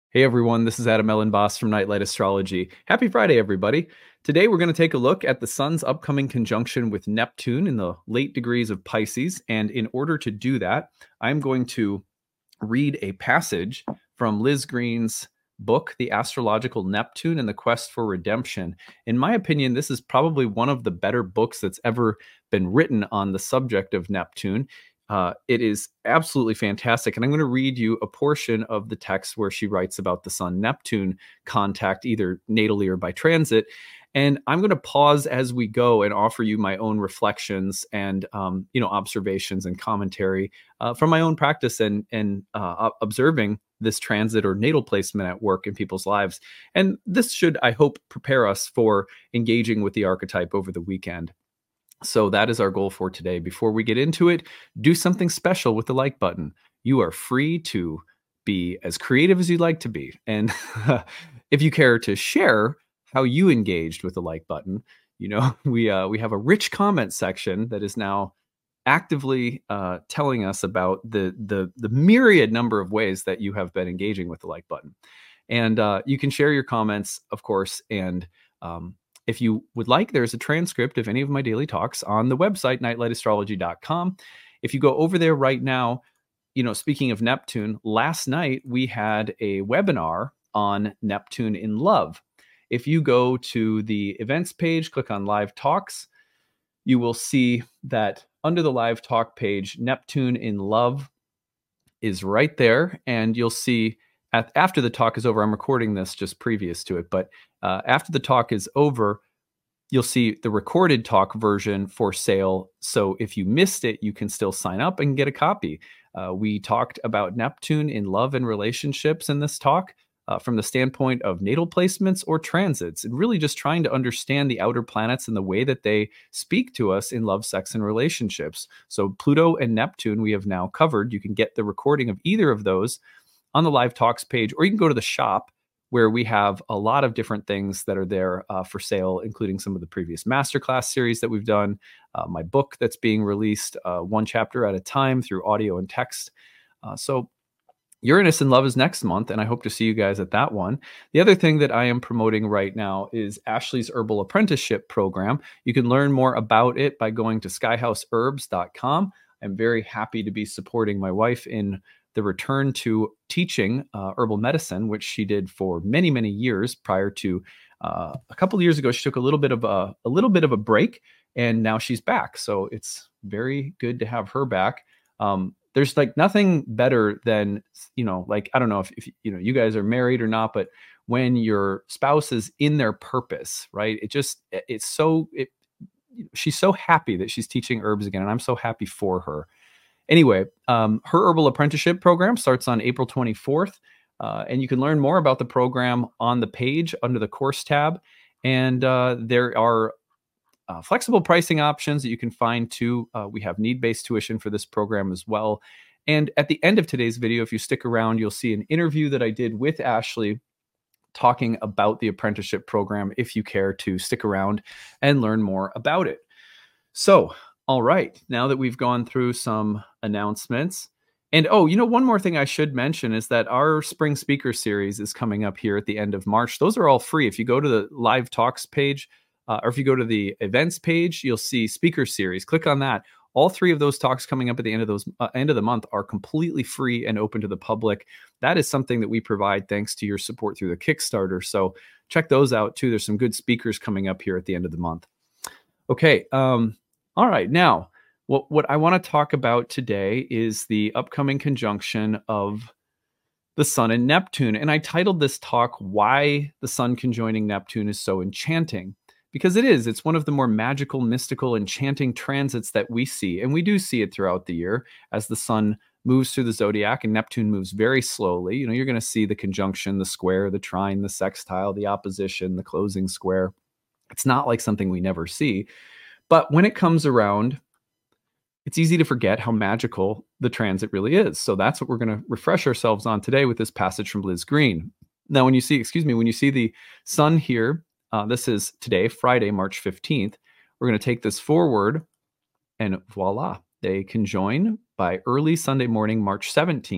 Hey everyone, this is Adam Ellenboss from Nightlight Astrology. Happy Friday, everybody. Today we're going to take a look at the Sun's upcoming conjunction with Neptune in the late degrees of Pisces. And in order to do that, I'm going to read a passage from Liz Green's book, The Astrological Neptune and the Quest for Redemption. In my opinion, this is probably one of the better books that's ever been written on the subject of Neptune. It is absolutely fantastic. And I'm going to read you a portion of the text where she writes about the Sun Neptune contact, either natally or by transit. And I'm going to pause as we go and offer you my own reflections and observations and commentary from my own practice and observing this transit or natal placement at work in people's lives. And this should, I hope, prepare us for engaging with the archetype over the weekend. So that is our goal for today. Before we get into it, do something special with the like button. You are free to be as creative as you'd like to be. And if you care to share how you engaged with the like button, we have a rich comment section that is now actively telling us about the myriad number of ways that you have been engaging with the like button. And you can share your comments, of course, and if you would like, there's a transcript of any of my daily talks on the website, nightlightastrology.com. If you go over there right now, speaking of Neptune, last night we had a webinar on Neptune in love. If you go to the events page, click on live talks, you will see that under the live talk page, Neptune in love is right there. And you'll see after the talk is over, I'm recording this just previous to it, but after the talk is over, you'll see the recorded talk version for sale. So if you missed it, you can still sign up and get a copy. We talked about Neptune in love and relationships in this talk from the standpoint of natal placements or transits, and really just trying to understand the outer planets and the way that they speak to us in love, sex, and relationships. So Pluto and Neptune we have now covered. You can get the recording of either of those on the live talks page, or you can go to the shop where we have a lot of different things that are there for sale, including some of the previous masterclass series that we've done, my book that's being released one chapter at a time through audio and text. So Uranus in Love is next month, and I hope to see you guys at that one. The other thing that I am promoting right now is Ashley's Herbal Apprenticeship Program. You can learn more about it by going to skyhouseherbs.com. I'm very happy to be supporting my wife in the return to teaching herbal medicine, which she did for many, many years prior to a couple of years ago. She took a little bit of a break, and now she's back. So it's very good to have her back. There's like nothing better than, I don't know if you guys are married or not, but when your spouse is in their purpose, right? She's so happy that she's teaching herbs again, and I'm so happy for her. Anyway, her herbal apprenticeship program starts on April 24th, and you can learn more about the program on the page under the course tab. And there are flexible pricing options that you can find too. We have need-based tuition for this program as well. And at the end of today's video, if you stick around, you'll see an interview that I did with Ashley talking about the apprenticeship program, if you care to stick around and learn more about it. So, all right, now that we've gone through some announcements, and one more thing I should mention is that our spring speaker series is coming up here at the end of March. Those are all free. If you go to the live talks page, or if you go to the events page, you'll see speaker series. Click on that. All three of those talks coming up at the end of the month are completely free and open to the public. That is something that we provide thanks to your support through the Kickstarter. So check those out too. There's some good speakers coming up here at the end of the month. Okay. All right. Now, what I want to talk about today is the upcoming conjunction of the Sun and Neptune. And I titled this talk, Why the Sun Conjoining Neptune is So Enchanting. Because it is. It's one of the more magical, mystical, enchanting transits that we see. And we do see it throughout the year as the Sun moves through the zodiac and Neptune moves very slowly. You're going to see the conjunction, the square, the trine, the sextile, the opposition, the closing square. It's not like something we never see. But when it comes around, it's easy to forget how magical the transit really is. So that's what we're going to refresh ourselves on today with this passage from Liz Green. Now, when you see the Sun here, this is today, Friday, March 15th, we're going to take this forward, and voila, they conjoin by early Sunday morning, March 17th.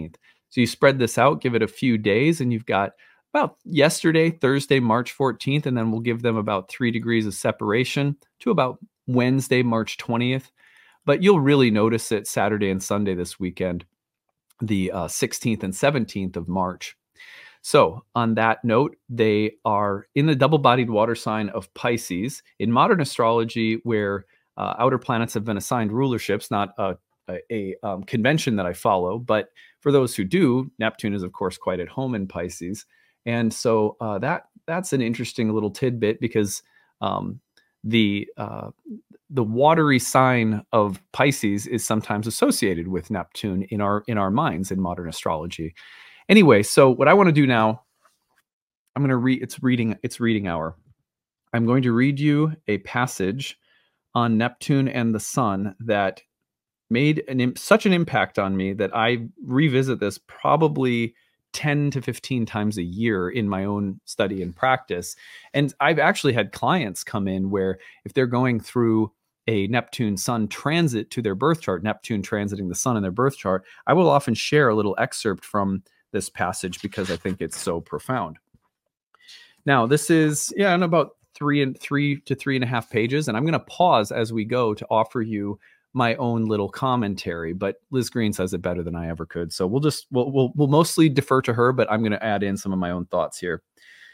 So you spread this out, give it a few days, and you've got about yesterday, Thursday, March 14th, and then we'll give them about 3 degrees of separation to about Wednesday, March 20th. But you'll really notice it Saturday and Sunday this weekend, the 16th and 17th of March. So, on that note, they are in the double bodied water sign of Pisces. In modern astrology, where outer planets have been assigned rulerships, not a convention that I follow, but for those who do, Neptune is, of course, quite at home in Pisces. And so that's an interesting little tidbit because the watery sign of Pisces is sometimes associated with Neptune in our minds in modern astrology. Anyway, so what I want to do now, I'm going to read. It's reading hour. I'm going to read you a passage on Neptune and the Sun that made such an impact on me that I revisit this probably 10 to 15 times a year in my own study and practice. And I've actually had clients come in where if they're going through a Neptune Sun transit to their birth chart, Neptune transiting the Sun in their birth chart, I will often share a little excerpt from this passage because I think it's so profound. Now, this is in about 3 to 3.5 pages, and I'm going to pause as we go to offer you my own little commentary, but Liz Green says it better than I ever could. So we'll mostly defer to her, but I'm going to add in some of my own thoughts here.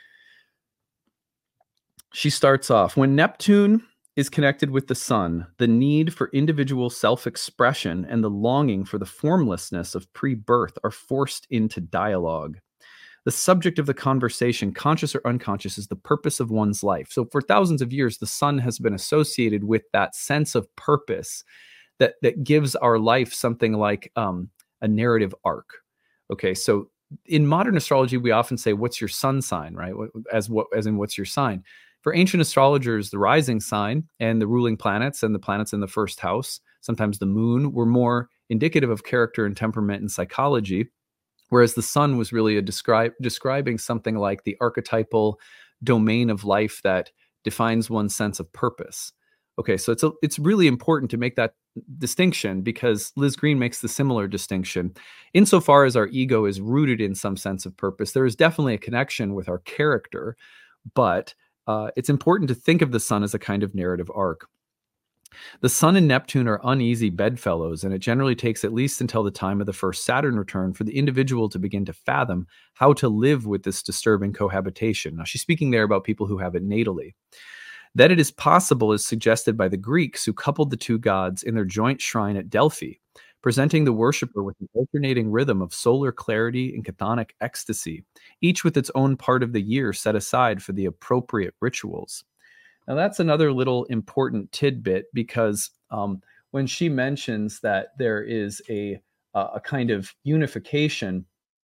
She starts off, when Neptune is connected with the Sun, the need for individual self-expression and the longing for the formlessness of pre-birth are forced into dialogue. The subject of the conversation, conscious or unconscious, is the purpose of one's life. So for thousands of years, the Sun has been associated with that sense of purpose that gives our life something like a narrative arc. Okay, so in modern astrology, we often say, what's your sun sign, right? As in what's your sign? For ancient astrologers, the rising sign and the ruling planets and the planets in the first house, sometimes the moon, were more indicative of character and temperament and psychology, whereas the Sun was really describing something like the archetypal domain of life that defines one's sense of purpose. Okay, so it's really important to make that distinction because Liz Green makes the similar distinction. Insofar as our ego is rooted in some sense of purpose, there is definitely a connection with our character, but it's important to think of the Sun as a kind of narrative arc. The Sun and Neptune are uneasy bedfellows, and it generally takes at least until the time of the first Saturn return for the individual to begin to fathom how to live with this disturbing cohabitation. Now, she's speaking there about people who have it natally. That it is possible is suggested by the Greeks, who coupled the two gods in their joint shrine at Delphi, presenting the worshiper with an alternating rhythm of solar clarity and chthonic ecstasy, each with its own part of the year set aside for the appropriate rituals. Now, that's another little important tidbit because when she mentions that there is a kind of unification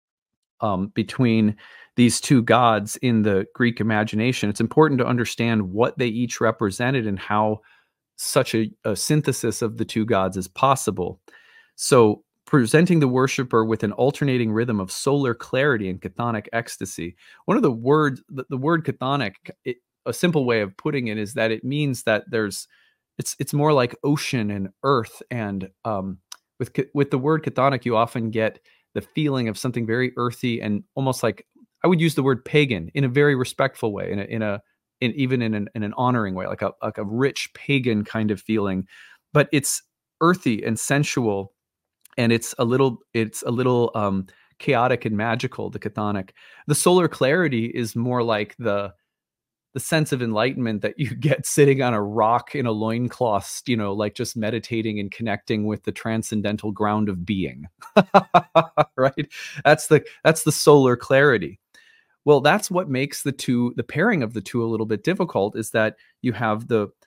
between these two gods in the Greek imagination, it's important to understand what they each represented and how such a synthesis of the two gods is possible. So, presenting the worshiper with an alternating rhythm of solar clarity and chthonic ecstasy. One of the words, the word chthonic, a simple way of putting it is that it means that it's more like ocean and earth, and with the word chthonic, you often get the feeling of something very earthy and almost like, I would use the word pagan in a very respectful way, even in an honoring way, like a rich pagan kind of feeling, but it's earthy and sensual, and it's a little chaotic and magical. The chthonic, the solar clarity is more like the sense of enlightenment that you get sitting on a rock in a loincloth, like just meditating and connecting with the transcendental ground of being. Right? That's the solar clarity. Well, that's what makes the pairing of the two a little bit difficult, is that you have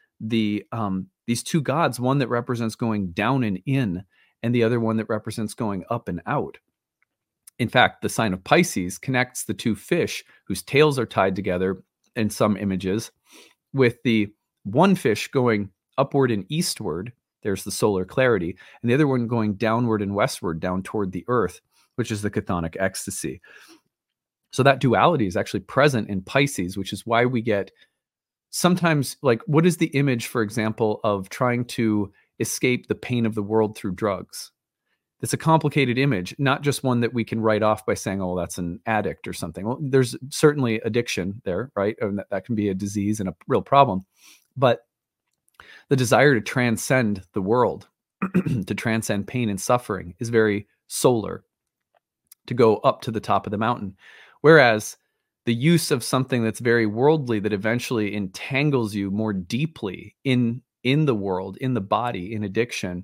these two gods, one that represents going down and in, and the other one that represents going up and out. In fact, the sign of Pisces connects the two fish whose tails are tied together in some images, with the one fish going upward and eastward, there's the solar clarity, and the other one going downward and westward, down toward the earth, which is the chthonic ecstasy. So that duality is actually present in Pisces, which is why we get sometimes, like, what is the image, for example, of trying to escape the pain of the world through drugs? It's a complicated image, not just one that we can write off by saying, oh, that's an addict or something. Well, there's certainly addiction there, right? And that can be a disease and a real problem. But the desire to transcend the world, to transcend pain and suffering, is very solar, to go up to the top of the mountain. Whereas the use of something that's very worldly, that eventually entangles you more deeply in the world, in the body, in addiction,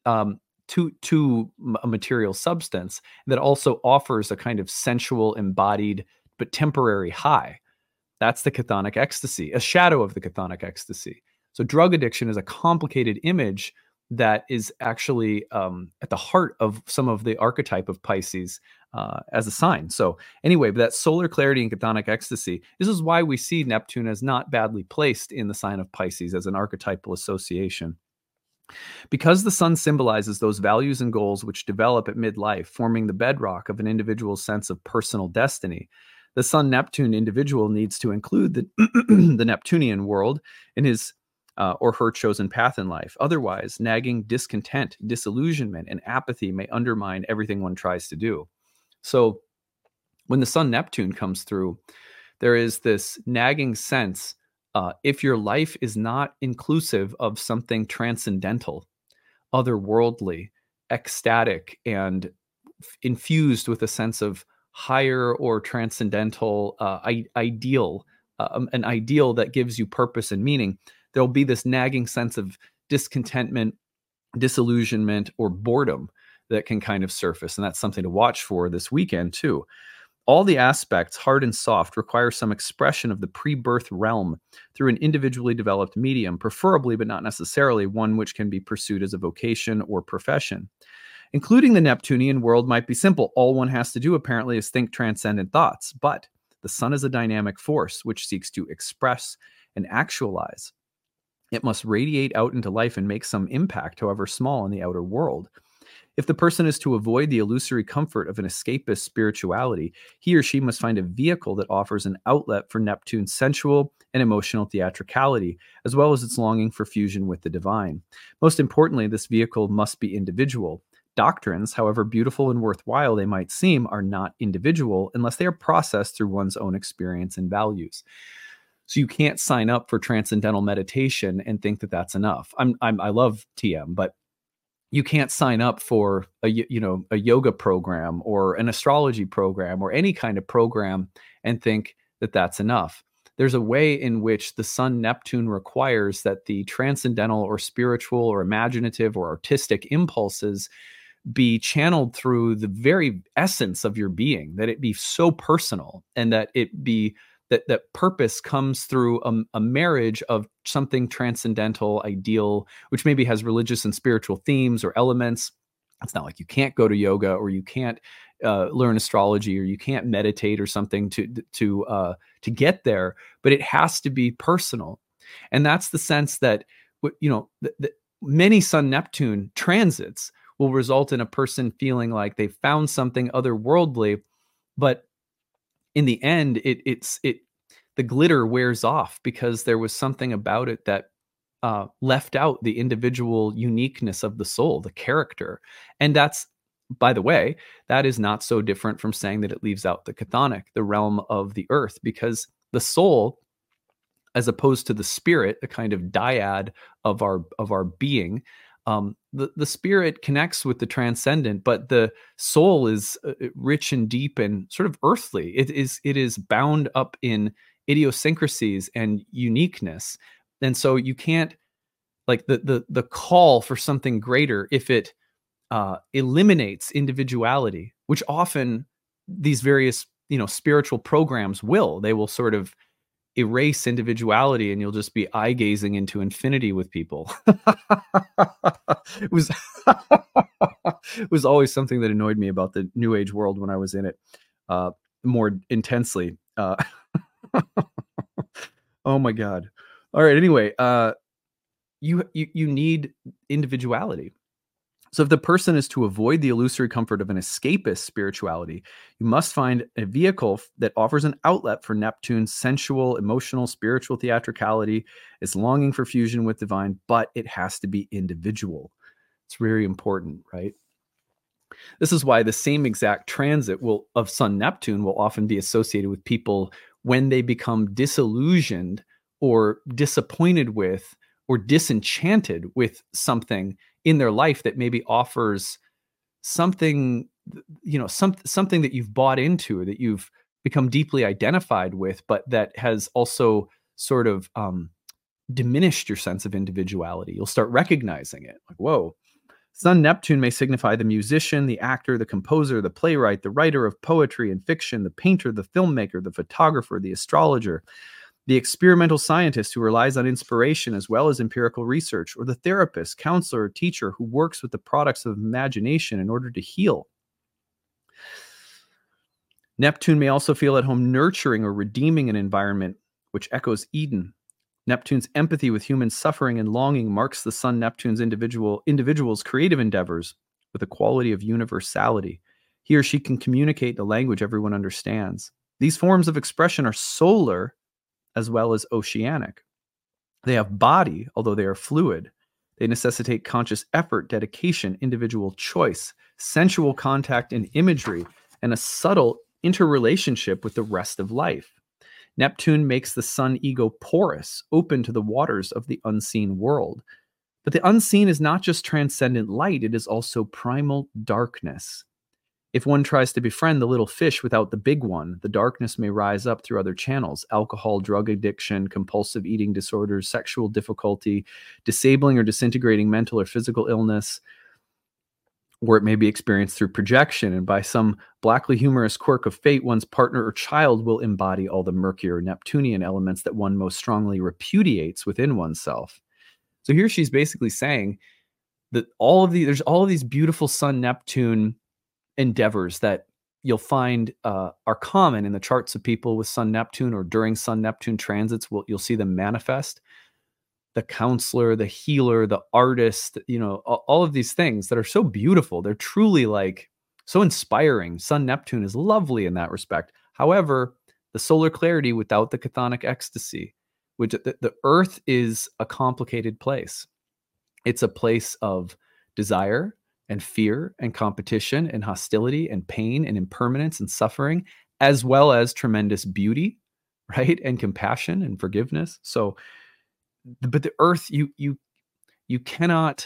to a material substance that also offers a kind of sensual, embodied, but temporary high. That's the chthonic ecstasy, a shadow of the chthonic ecstasy. So drug addiction is a complicated image that is actually at the heart of some of the archetype of Pisces as a sign. So anyway, but that solar clarity and chthonic ecstasy, this is why we see Neptune as not badly placed in the sign of Pisces as an archetypal association. Because the sun symbolizes those values and goals which develop at midlife, forming the bedrock of an individual's sense of personal destiny, the Sun-Neptune individual needs to include the Neptunian world in his or her chosen path in life. Otherwise, nagging discontent, disillusionment, and apathy may undermine everything one tries to do. So when the Sun-Neptune comes through, there is this nagging sense, if your life is not inclusive of something transcendental, otherworldly, ecstatic, and infused with a sense of higher or transcendental ideal, an ideal that gives you purpose and meaning, there'll be this nagging sense of discontentment, disillusionment, or boredom that can kind of surface. And that's something to watch for this weekend too. All the aspects, hard and soft, require some expression of the pre-birth realm through an individually developed medium, preferably but not necessarily one which can be pursued as a vocation or profession. Including the Neptunian world might be simple. All one has to do, apparently, is think transcendent thoughts. But the sun is a dynamic force which seeks to express and actualize. It must radiate out into life and make some impact, however small, in the outer world. If the person is to avoid the illusory comfort of an escapist spirituality, he or she must find a vehicle that offers an outlet for Neptune's sensual and emotional theatricality, as well as its longing for fusion with the divine. Most importantly, this vehicle must be individual. Doctrines, however beautiful and worthwhile they might seem, are not individual unless they are processed through one's own experience and values. So you can't sign up for transcendental meditation and think that that's enough. I love TM, but you can't sign up for a yoga program or an astrology program or any kind of program and think that that's enough. There's a way in which the Sun Neptune requires that the transcendental or spiritual or imaginative or artistic impulses be channeled through the very essence of your being, that it be so personal, and that it be that purpose comes through a marriage of something transcendental, ideal, which maybe has religious and spiritual themes or elements. It's not like you can't go to yoga or you can't learn astrology or you can't meditate or something to get there, but it has to be personal. And that's the sense that many Sun Neptune transits will result in a person feeling like they found something otherworldly, but in the end, the glitter wears off because there was something about it that left out the individual uniqueness of the soul, the character. And that's, by the way, that is not so different from saying that it leaves out the chthonic, the realm of the earth, because the soul, as opposed to the spirit, a kind of dyad of our being, the spirit connects with the transcendent, but the soul is rich and deep and sort of earthly. It is bound up in idiosyncrasies and uniqueness, and so you can't, like, the call for something greater, if it eliminates individuality, which often these various spiritual programs they will sort of erase individuality, and you'll just be eye gazing into infinity with people. It was it was always something that annoyed me about the New Age world when I was in it more intensely. Oh my God. All right. Anyway, you need individuality. So if the person is to avoid the illusory comfort of an escapist spirituality, you must find a vehicle that offers an outlet for Neptune's sensual, emotional, spiritual theatricality. It's longing for fusion with divine, but it has to be individual. It's very important, right? This is why the same exact transit of Sun Neptune will often be associated with people when they become disillusioned or disappointed with or disenchanted with something in their life that maybe offers something, something that you've bought into or that you've become deeply identified with, but that has also sort of diminished your sense of individuality. You'll start recognizing it, like, whoa. Sun Neptune may signify the musician, the actor, the composer, the playwright, the writer of poetry and fiction, the painter, the filmmaker, the photographer, the astrologer, the experimental scientist who relies on inspiration as well as empirical research, or the therapist, counselor, or teacher who works with the products of imagination in order to heal. Neptune may also feel at home nurturing or redeeming an environment, which echoes Eden. Neptune's empathy with human suffering and longing marks the Sun Neptune's individual's creative endeavors with a quality of universality. He or she can communicate the language everyone understands. These forms of expression are solar as well as oceanic. They have body, although they are fluid. They necessitate conscious effort, dedication, individual choice, sensual contact and imagery, and a subtle interrelationship with the rest of life. Neptune makes the sun ego porous, open to the waters of the unseen world. But the unseen is not just transcendent light, it is also primal darkness. If one tries to befriend the little fish without the big one, the darkness may rise up through other channels: alcohol, drug addiction, compulsive eating disorders, sexual difficulty, disabling or disintegrating mental or physical illness, or it may be experienced through projection, and by some blackly humorous quirk of fate, one's partner or child will embody all the murkier Neptunian elements that one most strongly repudiates within oneself. So here she's basically saying that there's all of these beautiful Sun Neptune endeavors that you'll find are common in the charts of people with Sun Neptune, or during Sun Neptune transits, you'll see them manifest. The counselor, the healer, the artist, all of these things that are so beautiful. They're truly like so inspiring. Sun Neptune is lovely in that respect. However, the solar clarity without the chthonic ecstasy, which the earth is a complicated place. It's a place of desire and fear and competition and hostility and pain and impermanence and suffering, as well as tremendous beauty, right? And compassion and forgiveness. So, but the earth, you cannot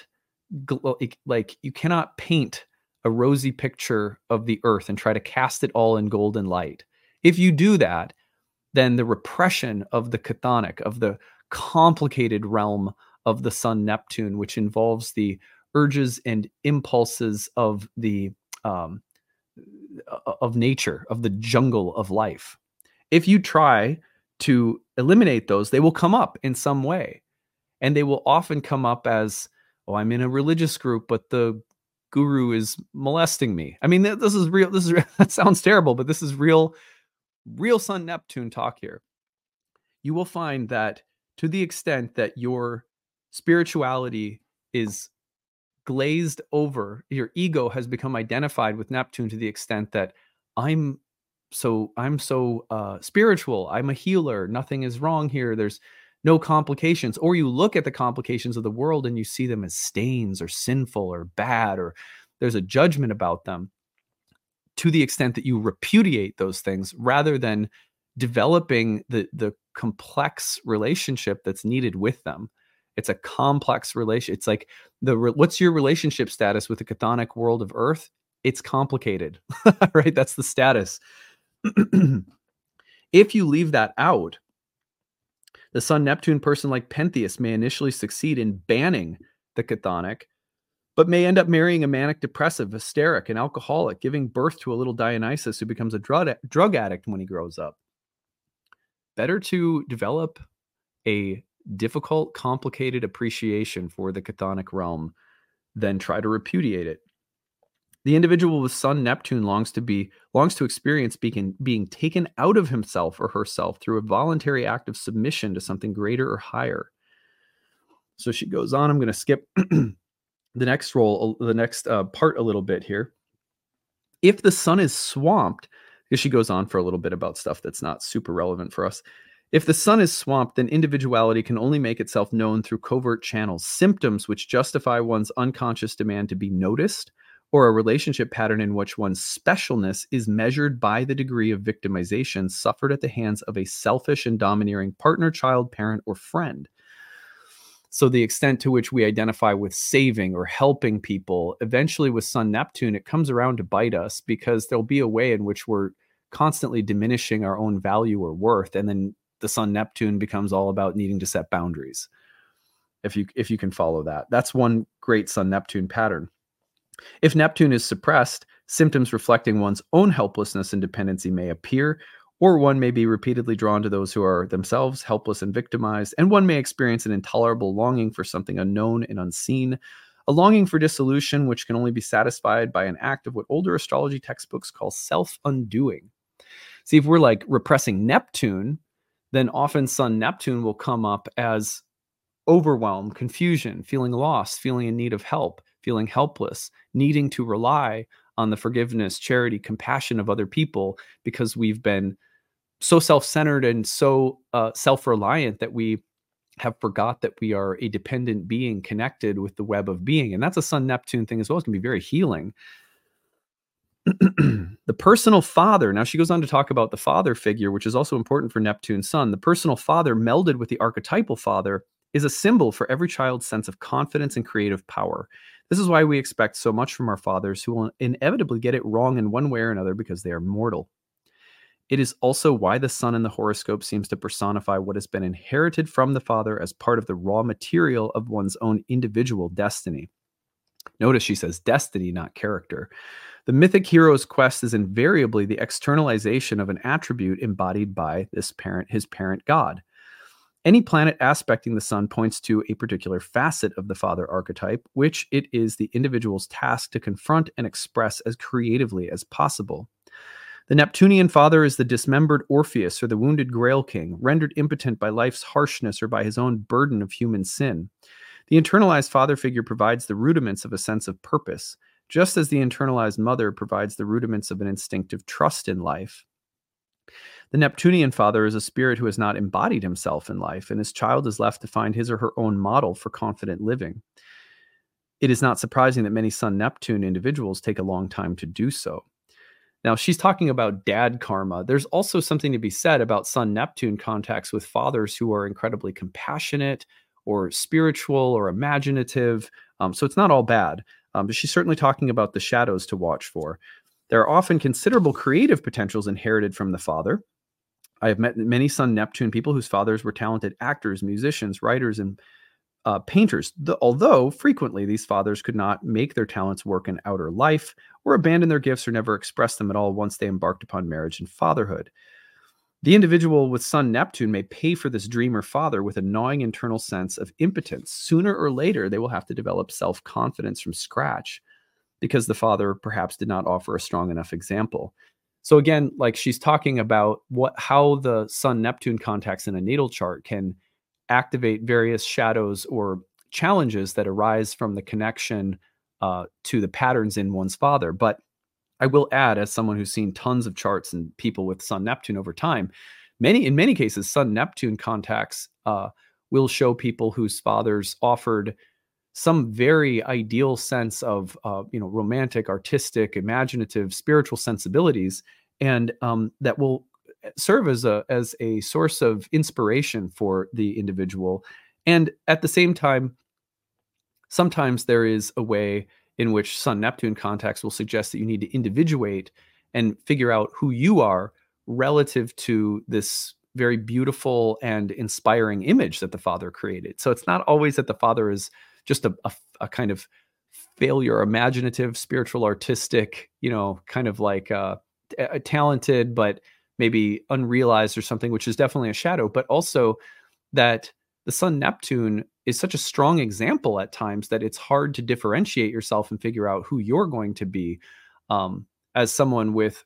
you cannot paint a rosy picture of the earth and try to cast it all in golden light. If you do that, then the repression of the chthonic, of the complicated realm of the Sun Neptune, which involves the urges and impulses of the of nature, of the jungle of life. If you try to eliminate those, they will come up in some way. And they will often come up as, oh, I'm in a religious group, but the guru is molesting me. I mean, this is real. That sounds terrible, but this is real Sun Neptune talk here. You will find that to the extent that your spirituality is glazed over, your ego has become identified with Neptune to the extent that I'm so spiritual, I'm a healer, nothing is wrong here, there's no complications. Or you look at the complications of the world and you see them as stains or sinful or bad, or there's a judgment about them, to the extent that you repudiate those things rather than developing the complex relationship that's needed with them. It's a complex relation. It's like what's your relationship status with the chthonic world of Earth? It's complicated, right? That's the status. If you leave that out, the Sun Neptune person like Pentheus may initially succeed in banning the chthonic, but may end up marrying a manic depressive, hysteric, and alcoholic, giving birth to a little Dionysus who becomes a drug addict when he grows up. Better to develop a difficult, complicated appreciation for the chthonic realm than try to repudiate it. The individual with Sun Neptune longs to experience being taken out of himself or herself through a voluntary act of submission to something greater or higher. So she goes on. I'm going to skip the next part a little bit here. If the sun is swamped, because she goes on for a little bit about stuff that's not super relevant for us. If the sun is swamped, then individuality can only make itself known through covert channels, symptoms which justify one's unconscious demand to be noticed or a relationship pattern in which one's specialness is measured by the degree of victimization suffered at the hands of a selfish and domineering partner, child, parent, or friend. So the extent to which we identify with saving or helping people, eventually with Sun Neptune, it comes around to bite us, because there'll be a way in which we're constantly diminishing our own value or worth. And then the Sun Neptune becomes all about needing to set boundaries. If you can follow that, that's one great Sun Neptune pattern. If Neptune is suppressed, symptoms reflecting one's own helplessness and dependency may appear, or one may be repeatedly drawn to those who are themselves helpless and victimized, and one may experience an intolerable longing for something unknown and unseen, a longing for dissolution which can only be satisfied by an act of what older astrology textbooks call self-undoing. See, if we're like repressing Neptune, then often Sun Neptune will come up as overwhelm, confusion, feeling lost, feeling in need of help, feeling helpless, needing to rely on the forgiveness, charity, compassion of other people, because we've been so self-centered and so self-reliant that we have forgot that we are a dependent being connected with the web of being. And that's a Sun Neptune thing as well. It can be very healing. The personal father. Now she goes on to talk about the father figure, which is also important for Neptune Sun. The personal father melded with the archetypal father is a symbol for every child's sense of confidence and creative power. This is why we expect so much from our fathers, who will inevitably get it wrong in one way or another because they are mortal. It is also why the sun in the horoscope seems to personify what has been inherited from the father as part of the raw material of one's own individual destiny. Notice she says destiny, not character. The mythic hero's quest is invariably the externalization of an attribute embodied by this parent, his parent god. Any planet aspecting the sun points to a particular facet of the father archetype, which it is the individual's task to confront and express as creatively as possible. The Neptunian father is the dismembered Orpheus or the wounded Grail King, rendered impotent by life's harshness or by his own burden of human sin. The internalized father figure provides the rudiments of a sense of purpose, just as the internalized mother provides the rudiments of an instinctive trust in life. The Neptunian father is a spirit who has not embodied himself in life, and his child is left to find his or her own model for confident living. It is not surprising that many Sun Neptune individuals take a long time to do so. Now, she's talking about dad karma. There's also something to be said about Sun Neptune contacts with fathers who are incredibly compassionate or spiritual or imaginative. So it's not all bad. But she's certainly talking about the shadows to watch for. There are often considerable creative potentials inherited from the father. I have met many Sun Neptune people whose fathers were talented actors, musicians, writers, and painters, although frequently these fathers could not make their talents work in outer life, or abandon their gifts, or never express them at all once they embarked upon marriage and fatherhood. The individual with Sun Neptune may pay for this dreamer father with a gnawing internal sense of impotence. Sooner or later, they will have to develop self-confidence from scratch, because the father perhaps did not offer a strong enough example. So again, like she's talking about how the Sun Neptune contacts in a natal chart can activate various shadows or challenges that arise from the connection to the patterns in one's father. But I will add, as someone who's seen tons of charts and people with Sun Neptune over time, in many cases, Sun Neptune contacts will show people whose fathers offered some very ideal sense of romantic, artistic, imaginative, spiritual sensibilities, and that will serve as a source of inspiration for the individual. And at the same time, sometimes there is a way in which Sun Neptune contacts will suggest that you need to individuate and figure out who you are relative to this very beautiful and inspiring image that the father created. So it's not always that the father is just a kind of failure, imaginative, spiritual, artistic, kind of like talented, but maybe unrealized or something, which is definitely a shadow, but also that the Sun Neptune is such a strong example at times that it's hard to differentiate yourself and figure out who you're going to be. As someone with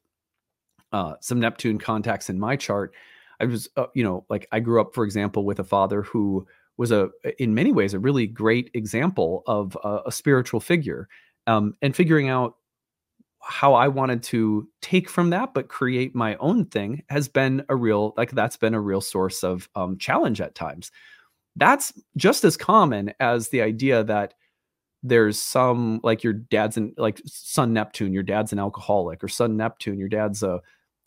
some Neptune contacts in my chart, I was, I grew up, for example, with a father who was in many ways, a really great example of a spiritual figure, and figuring out how I wanted to take from that, but create my own thing has been that's been a real source of challenge at times. That's just as common as the idea that there's some, like your dad's like Sun Neptune, your dad's an alcoholic, or Sun Neptune, your dad's a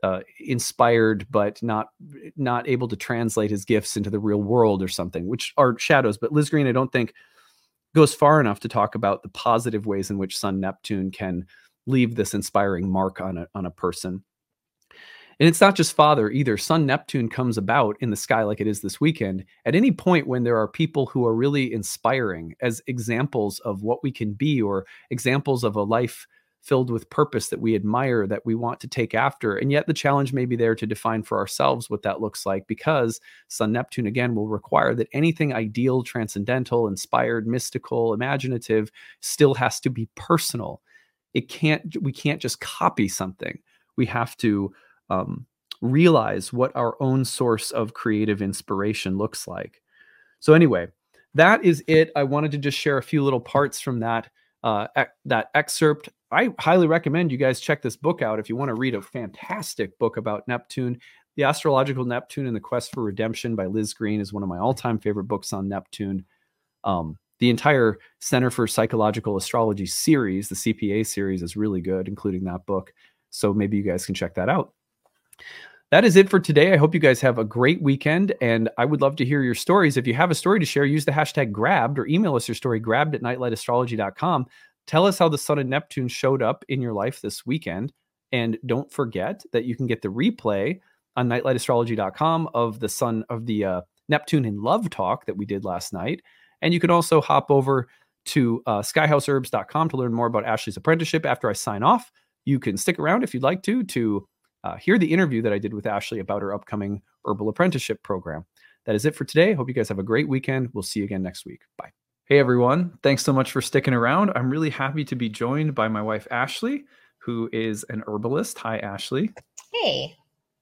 inspired but not able to translate his gifts into the real world or something, which are shadows. But Liz Green, I don't think, goes far enough to talk about the positive ways in which Sun Neptune can leave this inspiring mark on a person. And it's not just father either. Sun Neptune comes about in the sky like it is this weekend at any point when there are people who are really inspiring as examples of what we can be, or examples of a life filled with purpose that we admire, that we want to take after. And yet the challenge may be there to define for ourselves what that looks like, because Sun Neptune, again, will require that anything ideal, transcendental, inspired, mystical, imaginative still has to be personal. We can't just copy something. We have to realize what our own source of creative inspiration looks like. So anyway, that is it. I wanted to just share a few little parts from that excerpt. I highly recommend you guys check this book out if you want to read a fantastic book about Neptune. The Astrological Neptune and the Quest for Redemption by Liz Green is one of my all-time favorite books on Neptune. The entire Center for Psychological Astrology series, the CPA series, is really good, including that book. So maybe you guys can check that out. That is it for today. I hope you guys have a great weekend, and I would love to hear your stories. If you have a story to share, use the hashtag grabbed, or email us your story, grabbed@nightlightastrology.com. Tell us how the Sun and Neptune showed up in your life this weekend. And don't forget that you can get the replay on nightlightastrology.com of the Neptune in Love talk that we did last night. And you can also hop over to skyhouseherbs.com to learn more about Ashley's apprenticeship. After I sign off, you can stick around if you'd like to hear the interview that I did with Ashley about her upcoming herbal apprenticeship program. That is it for today. Hope you guys have a great weekend. We'll see you again next week. Bye. Hey, everyone. Thanks so much for sticking around. I'm really happy to be joined by my wife, Ashley, who is an herbalist. Hi, Ashley. Hey.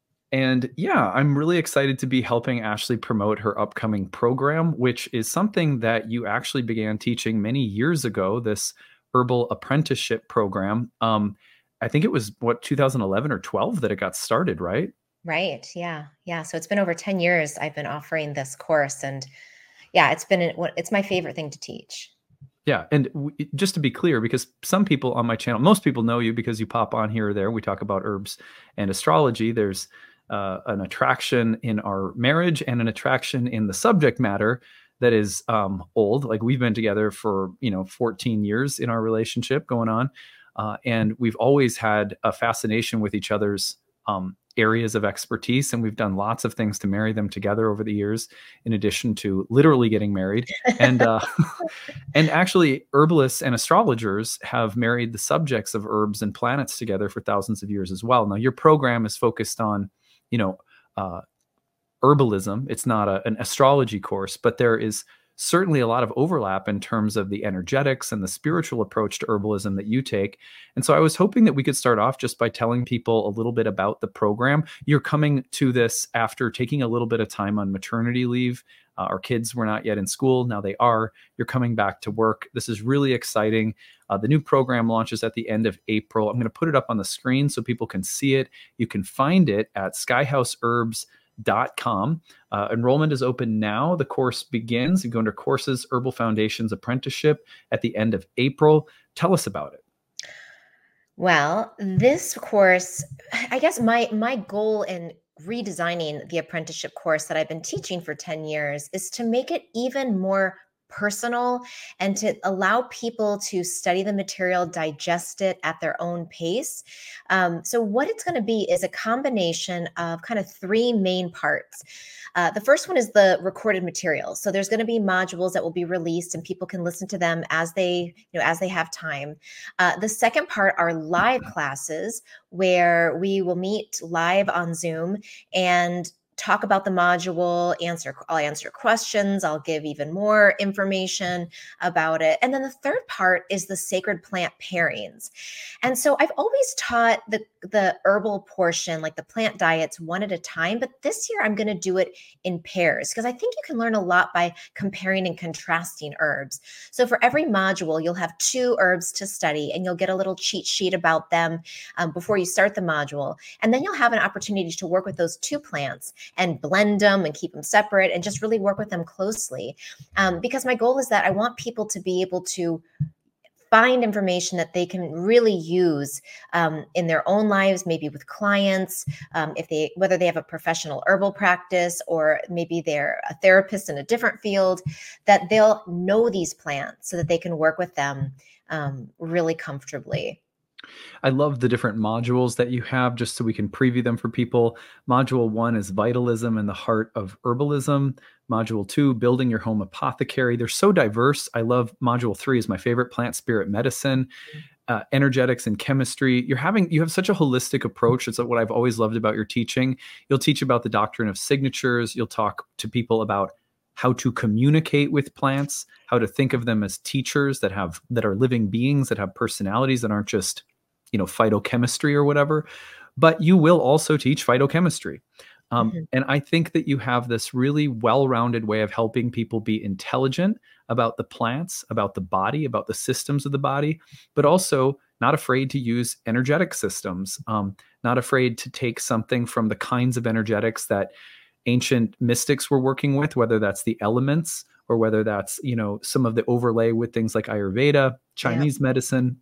And yeah, I'm really excited to be helping Ashley promote her upcoming program, which is something that you actually began teaching many years ago, this herbal apprenticeship program. I think it was 2011 or 12 that it got started, right? Right. Yeah. Yeah. So it's been over 10 years I've been offering this course, and yeah, it's my favorite thing to teach. Yeah. And just to be clear, because some people on my channel, most people know you because you pop on here or there. We talk about herbs and astrology. There's an attraction in our marriage and an attraction in the subject matter that is old. Like, we've been together for 14 years in our relationship going on. And we've always had a fascination with each other's areas of expertise. And we've done lots of things to marry them together over the years, in addition to literally getting married. And and actually, herbalists and astrologers have married the subjects of herbs and planets together for thousands of years as well. Now, your program is focused on, herbalism. It's not an astrology course, but there is certainly a lot of overlap in terms of the energetics and the spiritual approach to herbalism that you take. And so I was hoping that we could start off just by telling people a little bit about the program. You're coming to this after taking a little bit of time on maternity leave. Our kids were not yet in school. Now they are. You're coming back to work. This is really exciting. The new program launches at the end of April. I'm going to put it up on the screen so people can see it. You can find it at skyhouseherbs.com. Enrollment is open now. The course begins. You go under Courses, Herbal Foundations Apprenticeship at the end of April. Tell us about it. Well, this course, I guess my goal in redesigning the apprenticeship course that I've been teaching for 10 years is to make it even more personal and to allow people to study the material, digest it at their own pace. So what it's going to be is a combination of kind of three main parts. The first one is the recorded material. So there's going to be modules that will be released, and people can listen to them as they have time. The second part are live classes, where we will meet live on Zoom and talk about the module, I'll answer questions, I'll give even more information about it. And then the third part is the sacred plant pairings. And so I've always taught the herbal portion, like the plant diets, one at a time, but this year I'm going to do it in pairs, because I think you can learn a lot by comparing and contrasting herbs. So for every module, you'll have 2 herbs to study, and you'll get a little cheat sheet about them before you start the module. And then you'll have an opportunity to work with those 2 plants and blend them and keep them separate and just really work with them closely. Because my goal is that I want people to be able to find information that they can really use in their own lives, maybe with clients, whether they have a professional herbal practice or maybe they're a therapist in a different field, that they'll know these plants so that they can work with them really comfortably. I love the different modules that you have just so we can preview them for people. Module 1 is Vitalism and the Heart of Herbalism. Module 2, Building Your Home Apothecary. They're so diverse. I love Module 3 is my favorite, Plant Spirit Medicine. Energetics and chemistry. You have such a holistic approach. It's what I've always loved about your teaching. You'll teach about the doctrine of signatures. You'll talk to people about how to communicate with plants, how to think of them as teachers that are living beings, that have personalities, that aren't just, phytochemistry or whatever. But you will also teach phytochemistry. And I think that you have this really well-rounded way of helping people be intelligent about the plants, about the body, about the systems of the body, but also not afraid to use energetic systems, not afraid to take something from the kinds of energetics that ancient mystics were working with, whether that's the elements or whether that's, some of the overlay with things like Ayurveda, Chinese medicine.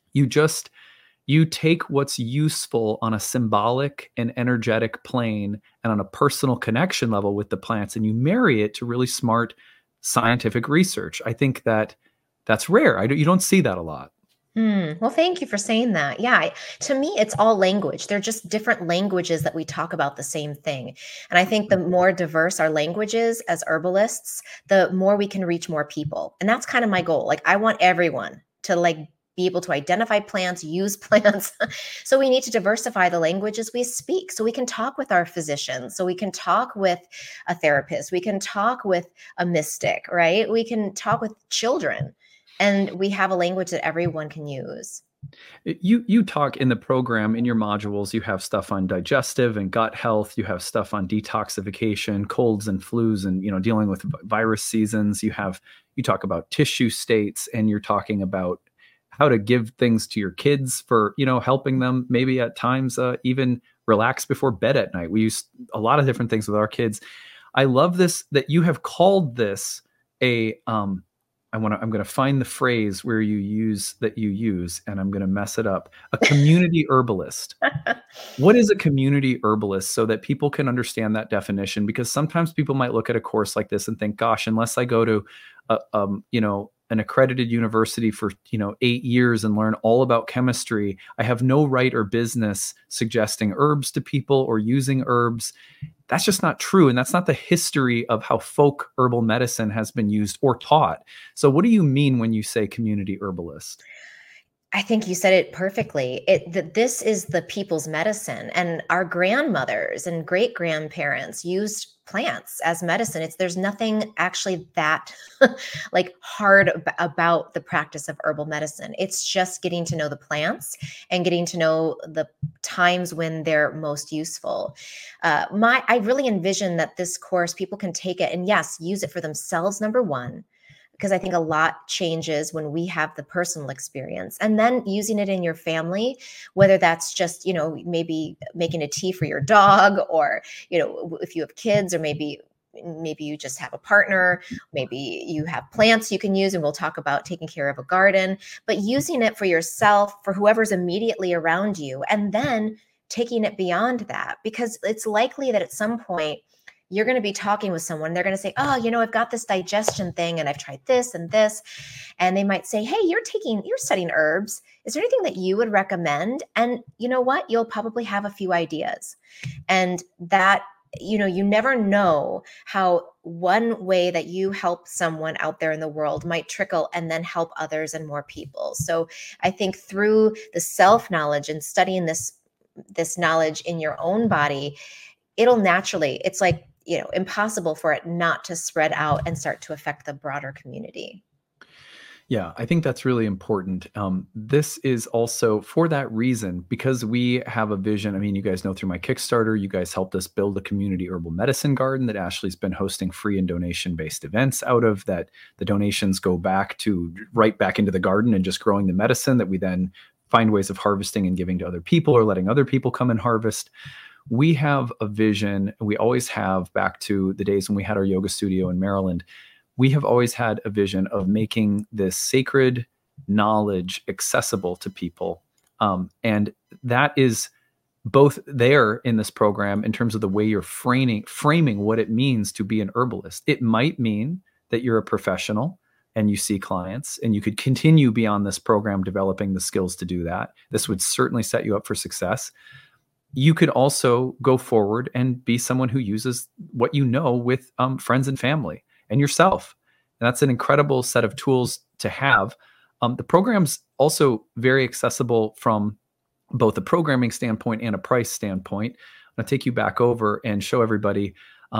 You take what's useful on a symbolic and energetic plane and on a personal connection level with the plants, and you marry it to really smart scientific research. I think that's rare. You don't see that a lot. Well, thank you for saying that. Yeah, to me, it's all language. They're just different languages that we talk about the same thing. And I think the more diverse our languages as herbalists, the more we can reach more people. And that's kind of my goal. Like, I want everyone to be able to identify plants, use plants. So we need to diversify the languages we speak so we can talk with our physicians, so we can talk with a therapist, we can talk with a mystic, right? We can talk with children, and we have a language that everyone can use. You talk in the program, in your modules, you have stuff on digestive and gut health. You have stuff on detoxification, colds and flus, and dealing with virus seasons. You talk about tissue states, and you're talking about how to give things to your kids for, helping them maybe at times even relax before bed at night. We use a lot of different things with our kids. I love this, that you have called this I'm going to find the phrase where you use, and I'm going to mess it up. A community herbalist. What is a community herbalist, so that people can understand that definition? Because sometimes people might look at a course like this and think, gosh, unless I go to an accredited university for 8 years and learn all about chemistry, I have no right or business suggesting herbs to people or using herbs. That's just not true. And that's not the history of how folk herbal medicine has been used or taught. So what do you mean when you say community herbalist? I think you said it perfectly. This is the people's medicine, and our grandmothers and great grandparents used plants as medicine. There's nothing actually that hard about the practice of herbal medicine. It's just getting to know the plants and getting to know the times when they're most useful. I really envision that this course, people can take it and yes, use it for themselves, number one, because I think a lot changes when we have the personal experience, and then using it in your family, whether that's just, maybe making a tea for your dog, or, if you have kids, or maybe you just have a partner, maybe you have plants you can use, and we'll talk about taking care of a garden, but using it for yourself, for whoever's immediately around you, and then taking it beyond that, because it's likely that at some point, you're going to be talking with someone. They're going to say, oh, I've got this digestion thing and I've tried this and this. And they might say, hey, you're studying herbs. Is there anything that you would recommend? And you know what? You'll probably have a few ideas. And that, you never know how one way that you help someone out there in the world might trickle and then help others and more people. So I think through the self-knowledge and studying this knowledge in your own body, it'll naturally, it's like, impossible for it not to spread out and start to affect the broader community. Yeah, I think that's really important. This is also for that reason, because we have a vision. I mean, you guys know through my Kickstarter, you guys helped us build a community herbal medicine garden that Ashley's been hosting free and donation-based events out of, that the donations go right back into the garden and just growing the medicine that we then find ways of harvesting and giving to other people, or letting other people come and harvest. We have a vision, we always have, back to the days when we had our yoga studio in Maryland. We have always had a vision of making this sacred knowledge accessible to people. And that is both there in this program in terms of the way you're framing what it means to be an herbalist. It might mean that you're a professional and you see clients, and you could continue beyond this program developing the skills to do that. This would certainly set you up for success. You could also go forward and be someone who uses what you know with friends and family and yourself. And that's an incredible set of tools to have. The program's also very accessible from both a programming standpoint and a price standpoint. I'm going to take you back over and show everybody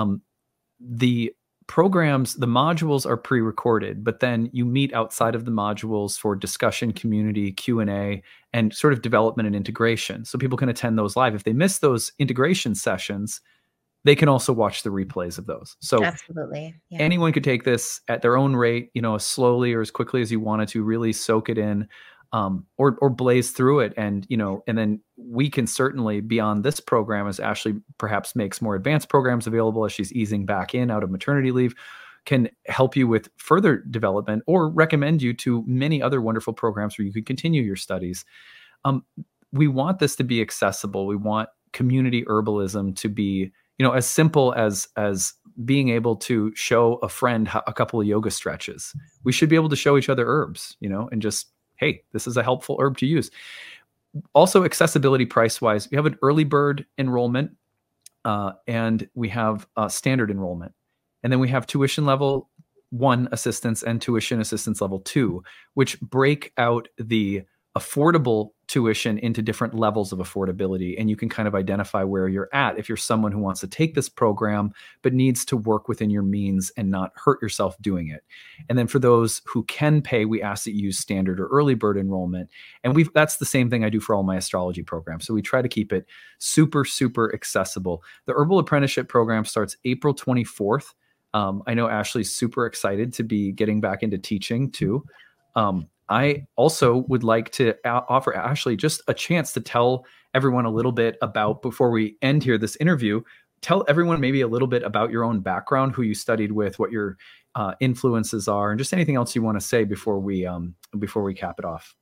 the programs. The modules are pre-recorded, but then you meet outside of the modules for discussion, community, Q&A, and sort of development and integration. So people can attend those live. If they miss those integration sessions, they can also watch the replays of those. So absolutely, yeah. Anyone could take this at their own rate, as slowly or as quickly as you wanted to, really soak it in, or blaze through it. And, and then we can certainly, beyond this program, as Ashley perhaps makes more advanced programs available as she's easing back in out of maternity leave, can help you with further development or recommend you to many other wonderful programs where you could continue your studies. We want this to be accessible. We want community herbalism to be, as simple as being able to show a friend a couple of yoga stretches. We should be able to show each other herbs, and just, hey, this is a helpful herb to use. Also, accessibility price-wise, we have an early bird enrollment, and we have standard enrollment. And then we have tuition level 1 assistance and tuition assistance level 2, which break out the affordable tuition into different levels of affordability. And you can kind of identify where you're at if you're someone who wants to take this program, but needs to work within your means and not hurt yourself doing it. And then for those who can pay, we ask that you use standard or early bird enrollment. And that's the same thing I do for all my astrology programs. So we try to keep it super, super accessible. The Herbal Apprenticeship Program starts April 24th. I know Ashley's super excited to be getting back into teaching too. I also would like to offer Ashley just a chance to tell everyone a little bit about, before we end here this interview, tell everyone maybe a little bit about your own background, who you studied with, what your influences are, and just anything else you want to say before we cap it off.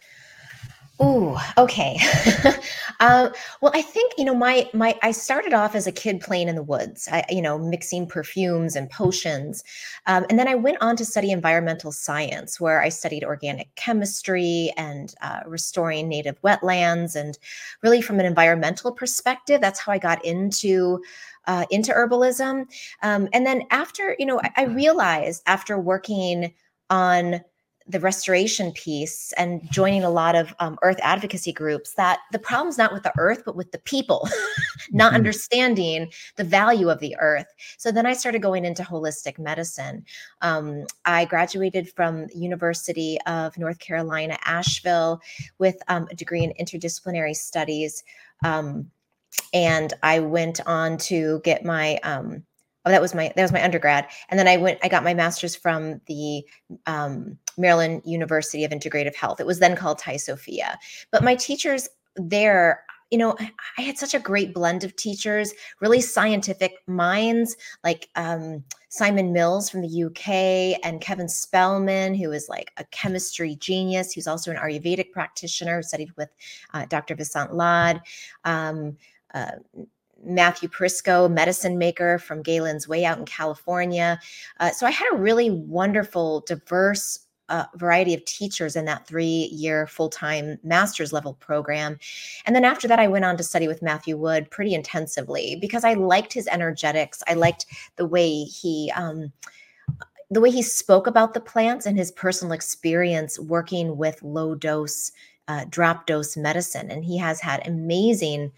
Ooh, okay. Well, I think, I started off as a kid playing in the woods, mixing perfumes and potions. And then I went on to study environmental science, where I studied organic chemistry and restoring native wetlands. And really from an environmental perspective, that's how I got into herbalism. And then after, I realized after working on the restoration piece and joining a lot of earth advocacy groups, that the problem's not with the earth, but with the people not understanding the value of the earth. So then I started going into holistic medicine. I graduated from the University of North Carolina, Asheville, with a degree in interdisciplinary studies. And I went on to get my that was my undergrad. And then I got my master's from the Maryland University of Integrative Health. It was then called Tai Sophia. But my teachers there, I had such a great blend of teachers, really scientific minds, like Simon Mills from the UK and Kevin Spellman, who is like a chemistry genius. He's also an Ayurvedic practitioner, studied with Dr. Vasant Lad. Matthew Prisco, medicine maker from Galen's Way out in California. So I had a really wonderful, diverse variety of teachers in that 3-year full-time master's level program. And then after that, I went on to study with Matthew Wood pretty intensively because I liked his energetics. I liked the way he spoke about the plants and his personal experience working with low dose, drop dose medicine. And he has had amazing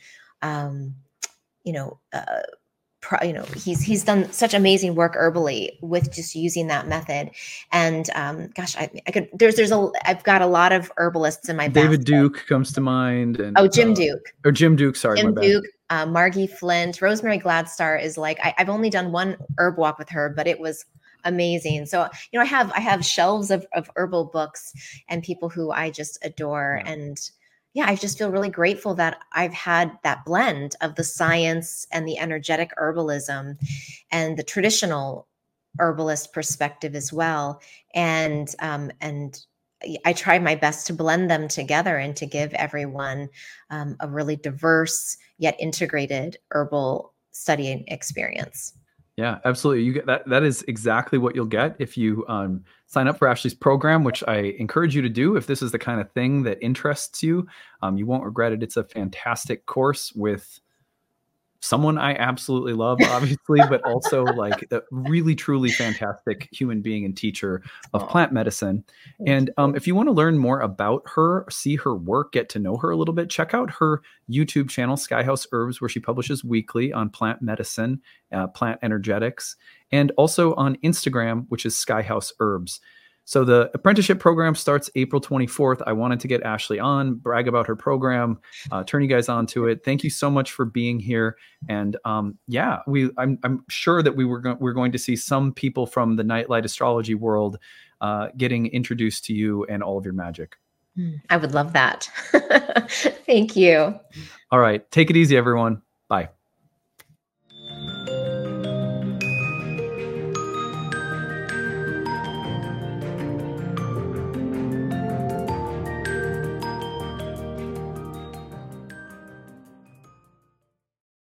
he's done such amazing work herbally with just using that method. And gosh, I've got a lot of herbalists in my David basket. Duke comes to mind. And, Jim Duke. Or Jim Duke, sorry. Jim Duke, Margie Flint, Rosemary Gladstar is like, I've only done one herb walk with her, but it was amazing. So, I have shelves of herbal books and people who I just adore. Yeah. And yeah, I just feel really grateful that I've had that blend of the science and the energetic herbalism and the traditional herbalist perspective as well. And I try my best to blend them together and to give everyone a really diverse yet integrated herbal studying experience. Yeah, absolutely. You get that. That is exactly what you'll get if you sign up for Ashley's program, which I encourage you to do. If this is the kind of thing that interests you, you won't regret it. It's a fantastic course with someone I absolutely love, obviously, but also like a really, truly fantastic human being and teacher of plant medicine. And if you want to learn more about her, see her work, get to know her a little bit, check out her YouTube channel, Skyhouse Herbs, where she publishes weekly on plant medicine, plant energetics, and also on Instagram, which is Skyhouse Herbs. So the apprenticeship program starts April 24th. I wanted to get Ashley on, brag about her program, turn you guys on to it. Thank you so much for being here. And yeah, I'm sure that we're going to see some people from the Nightlight astrology world getting introduced to you and all of your magic. I would love that. Thank you. All right. Take it easy, everyone. Bye.